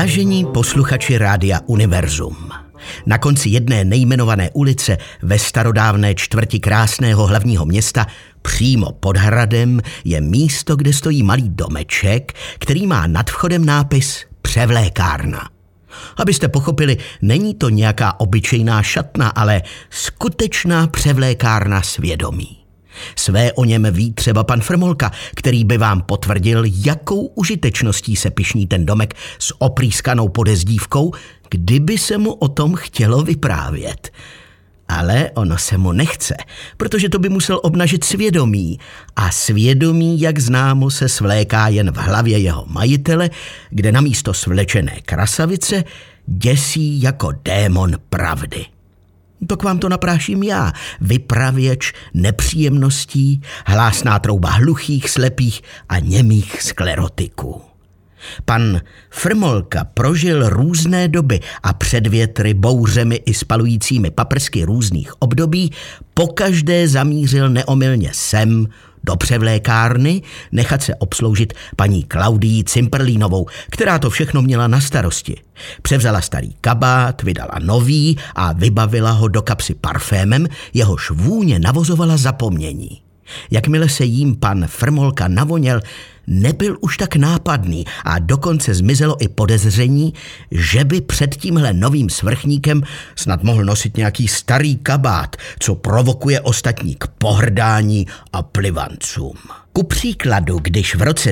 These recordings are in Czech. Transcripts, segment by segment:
Vážení posluchači Rádia Univerzum, na konci jedné nejmenované ulice ve starodávné čtvrti krásného hlavního města přímo pod hradem je místo, kde stojí malý domeček, který má nad vchodem nápis Převlékárna. Abyste pochopili, není to nějaká obyčejná šatna, ale skutečná převlékárna svědomí. Své o něm ví třeba pan Frmolka, který by vám potvrdil, jakou užitečností se pyšní ten domek s oprýskanou podezdívkou, kdyby se mu o tom chtělo vyprávět. Ale ono se mu nechce, protože to by musel obnažit svědomí. A svědomí, jak známo, se svléká jen v hlavě jeho majitele, kde namísto svlečené krasavice děsí jako démon pravdy. Tak vám to napráším já, vypravěč nepříjemností, hlásná trouba hluchých, slepých a němých sklerotiků. Pan Frmolka prožil různé doby a před větry, bouřemi i spalujícími paprsky různých období pokaždé zamířil neomylně sem, do převlékárny, nechat se obsloužit paní Klaudii Cimperlínovou, která to všechno měla na starosti. Převzala starý kabát, vydala nový a vybavila ho do kapsy parfémem, jehož vůně navozovala zapomnění. Jakmile se jím pan Frmolka navoněl, nebyl už tak nápadný a dokonce zmizelo i podezření, že by před tímhle novým svrchníkem snad mohl nosit nějaký starý kabát, co provokuje ostatní k pohrdání a plivancům. Ku příkladu, když v roce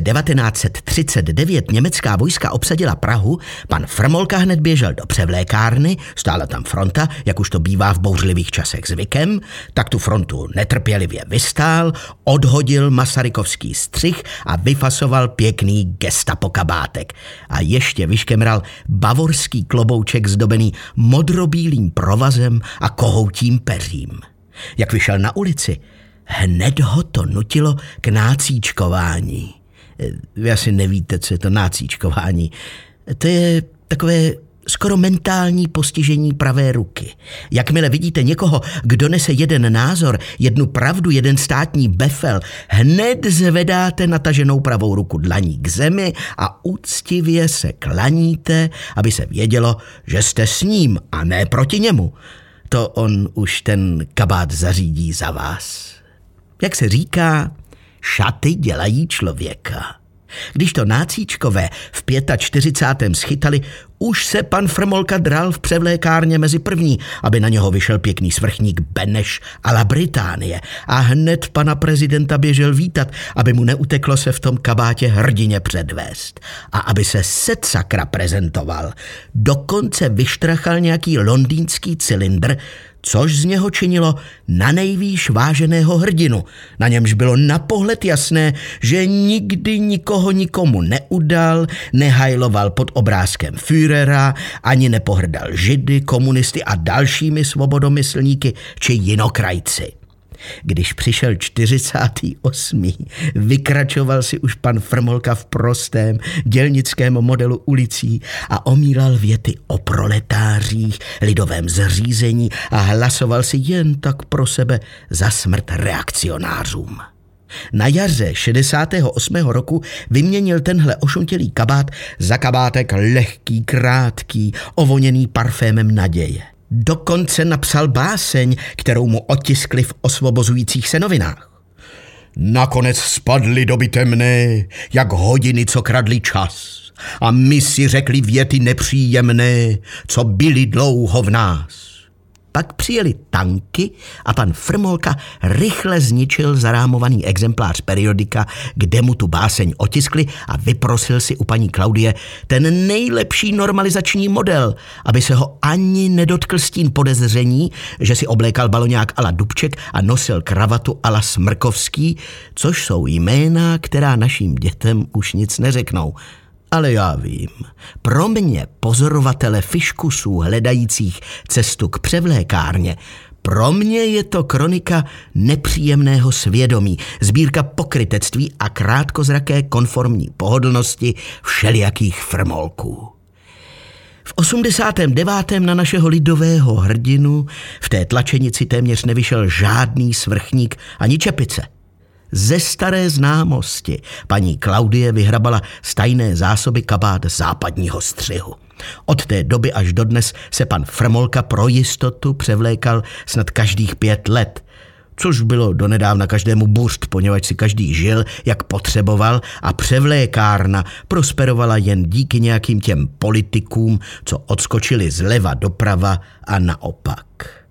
1939 německá vojska obsadila Prahu, pan Frmolka hned běžel do převlékárny, stála tam fronta, jak už to bývá v bouřlivých časech zvykem, tak tu frontu netrpělivě vystál, odhodil masarykovský střih a vyfasoval pěkný gestapo kabátek. A ještě vyškemral bavorský klobouček zdobený modrobílým provazem a kohoutím peřím. Jak vyšel na ulici, hned ho to nutilo k nácíčkování. Vy asi nevíte, co je to nácíčkování. To je takové skoro mentální postižení pravé ruky. Jakmile vidíte někoho, kdo nese jeden názor, jednu pravdu, jeden státní befel, hned zvedáte nataženou pravou ruku dlaní k zemi a úctivě se klaníte, aby se vědělo, že jste s ním a ne proti němu. To on už ten kabát zařídí za vás. Jak se říká, šaty dělají člověka. Když to nácíčkové v 45. schytali, už se pan Frmolka dral v převlékárně mezi první, aby na něho vyšel pěkný svrchník Beneš a la Británie a hned pana prezidenta běžel vítat, aby mu neuteklo se v tom kabátě hrdině předvést a aby se secakra prezentoval. Dokonce vyštrachal nějaký londýnský cylindr, což z něho činilo na nejvýš váženého hrdinu. Na němž bylo na pohled jasné, že nikdy nikoho nikomu neudal, nehajloval pod obrázkem Führera, ani nepohrdal židy, komunisty a dalšími svobodomyslníky či jinokrajci. Když přišel 48. vykračoval si už pan Frmolka v prostém dělnickém modelu ulicí a omílal věty o proletářích, lidovém zřízení a hlasoval si jen tak pro sebe za smrt reakcionářům. Na jaře 68. roku vyměnil tenhle ošuntělý kabát za kabátek lehký, krátký, ovoněný parfémem naděje. Dokonce napsal báseň, kterou mu otiskli v osvobozujících se novinách. Nakonec spadly doby temné, jak hodiny, co kradly čas. A my si řekli věty nepříjemné, co byly dlouho v nás. Pak přijeli tanky a pan Frmolka rychle zničil zarámovaný exemplář periodika, kde mu tu báseň otiskli a vyprosil si u paní Klaudie ten nejlepší normalizační model, aby se ho ani nedotkl stín podezření, že si oblékal baloňák a la Dubček a nosil kravatu a la Smrkovský, což jsou jména, která našim dětem už nic neřeknou. Ale já vím, pro mě pozorovatele fiškusů hledajících cestu k převlékárně, pro mě je to kronika nepříjemného svědomí, sbírka pokrytectví a krátkozraké konformní pohodlnosti všelijakých Frmolků. V 89. na našeho lidového hrdinu v té tlačenici téměř nevyšel žádný svrchník ani čepice. Ze staré známosti paní Klaudie vyhrabala z tajné zásoby kabát západního střihu. Od té doby až dodnes se pan Frmolka pro jistotu převlékal snad každých 5 let, což bylo donedávna každému burst, poněvadž si každý žil, jak potřeboval, a převlékárna prosperovala jen díky nějakým těm politikům, co odskočili zleva doprava a naopak.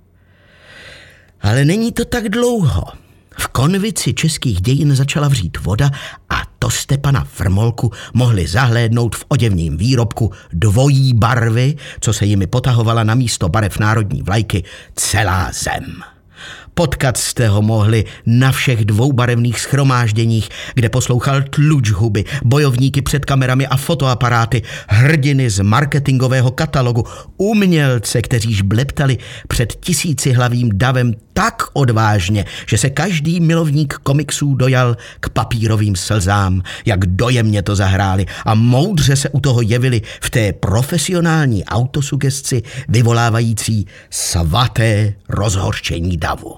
Ale není to tak dlouho. V konvici českých dějin začala vřít voda a to jste pana Frmolku mohli zahlédnout v oděvním výrobku dvojí barvy, co se jimi potahovala na místo barev národní vlajky celá zem. Potkat jste ho mohli na všech dvoubarevných shromážděních, kde poslouchal tluč huby, bojovníky před kamerami a fotoaparáty, hrdiny z marketingového katalogu, umělce, kteříž bleptali před tisícihlavým davem tak odvážně, že se každý milovník komiksů dojal k papírovým slzám, jak dojemně to zahráli a moudře se u toho jevili v té profesionální autosugesci vyvolávající svaté rozhořčení davu.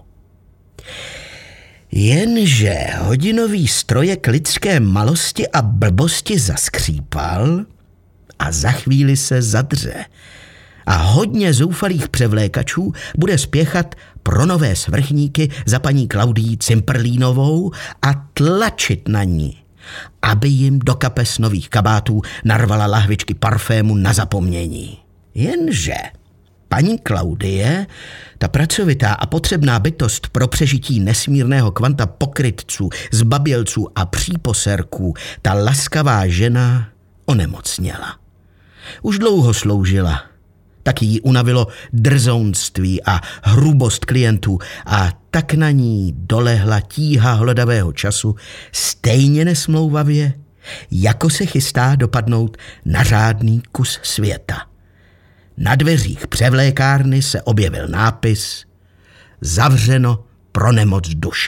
Jenže hodinový strojek lidské malosti a blbosti zaskřípal a za chvíli se zadře. A hodně zoufalých převlékačů bude spěchat pro nové svrchníky za paní Klaudií Cimprlínovou a tlačit na ní, aby jim do kapes nových kabátů narvala lahvičky parfému na zapomnění. Jenže paní Klaudie, ta pracovitá a potřebná bytost pro přežití nesmírného kvanta pokrytců, zbabělců a příposerků, ta laskavá žena onemocněla. Už dlouho sloužila, taky jí unavilo drzounství a hrubost klientů a tak na ní dolehla tíha hlodavého času stejně nesmlouvavě, jako se chystá dopadnout na řádný kus světa. Na dveřích převlékárny se objevil nápis Zavřeno pro nemoc duše.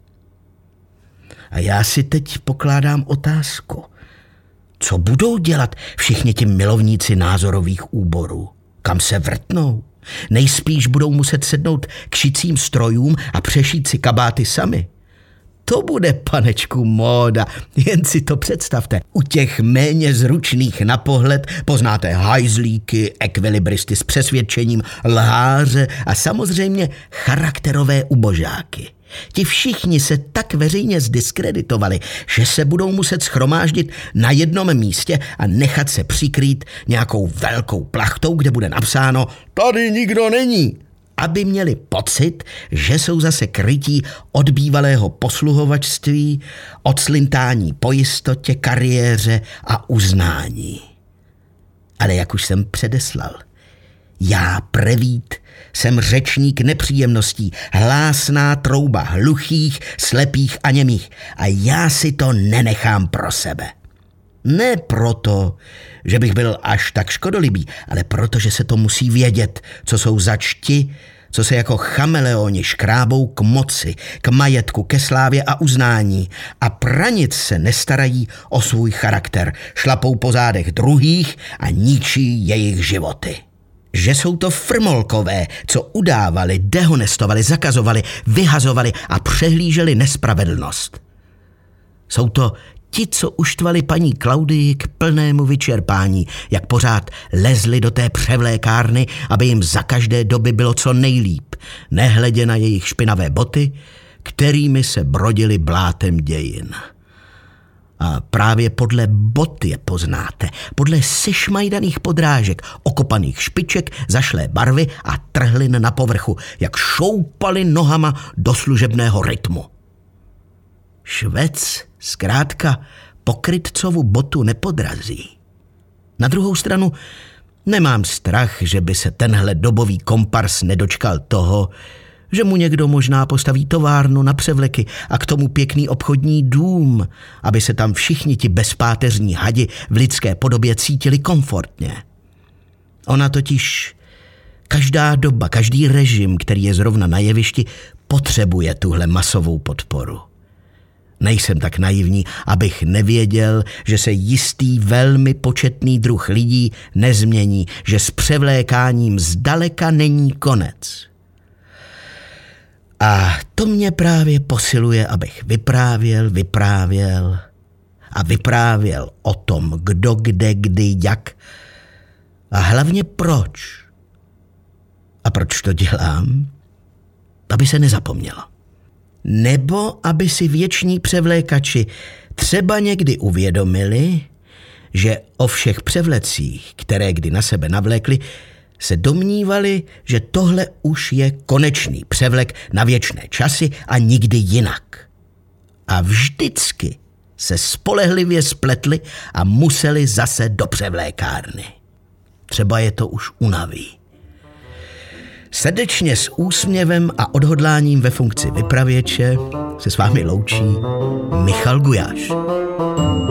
A já si teď pokládám otázku, co budou dělat všichni ti milovníci názorových úborů? Kam se vrtnou? Nejspíš budou muset sednout k šicím strojům a přešít si kabáty sami. To bude, panečku, móda, jen si to představte. U těch méně zručných na pohled poznáte hajzlíky, ekvilibristy s přesvědčením, lháře a samozřejmě charakterové ubožáky. Ti všichni se tak veřejně zdiskreditovali, že se budou muset shromáždit na jednom místě a nechat se přikrýt nějakou velkou plachtou, kde bude napsáno "Tady nikdo není", aby měli pocit, že jsou zase krytí od bývalého posluhovačství, od slintání po jistotě, kariéře a uznání. Ale jak už jsem předeslal, já Prevít jsem řečník nepříjemností, hlásná trouba hluchých, slepých a němých a já si to nenechám pro sebe. Ne proto, že bych byl až tak škodolibý, ale proto, že se to musí vědět, co jsou zač ti, co se jako chameleoni škrábou k moci, k majetku, ke slávě a uznání a pranic se nestarají o svůj charakter, šlapou po zádech druhých a ničí jejich životy. Že jsou to Frmolkové, co udávali, dehonestovali, zakazovali, vyhazovali a přehlíželi nespravedlnost. Jsou to ti, co uštvali paní Klaudii k plnému vyčerpání, jak pořád lezli do té převlékárny, aby jim za každé doby bylo co nejlíp, nehledě na jejich špinavé boty, kterými se brodili blátem dějin. A právě podle bot je poznáte, podle sešmajdaných podrážek, okopaných špiček, zašlé barvy a trhlin na povrchu, jak šoupali nohama do služebného rytmu. Švec zkrátka pokrytcovu botu nepodrazí. Na druhou stranu nemám strach, že by se tenhle dobový kompars nedočkal toho, že mu někdo možná postaví továrnu na převleky a k tomu pěkný obchodní dům, aby se tam všichni ti bezpáteřní hadi v lidské podobě cítili komfortně. Ona totiž každá doba, každý režim, který je zrovna na jevišti, potřebuje tuhle masovou podporu. Nejsem tak naivní, abych nevěděl, že se jistý velmi početný druh lidí nezmění, že s převlékáním zdaleka není konec. A to mě právě posiluje, abych vyprávěl o tom, kdo, kde, kdy, jak a hlavně proč. A proč to dělám? Aby se nezapomnělo. Nebo aby si věční převlékači třeba někdy uvědomili, že o všech převlecích, které kdy na sebe navlékli, se domnívali, že tohle už je konečný převlek na věčné časy a nikdy jinak. A vždycky se spolehlivě spletli a museli zase do převlékárny. Třeba je to už unaví. Srdečně s úsměvem a odhodláním ve funkci vypravěče se s vámi loučí Michal Gujáš.